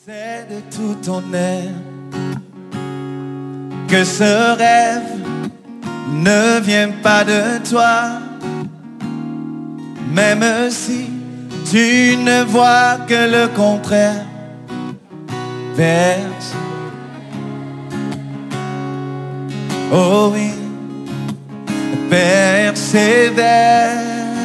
C'est de tout ton être que ce rêve ne vient pas de toi, même si tu ne vois que le contraire. Verse. Oh oui, persévère.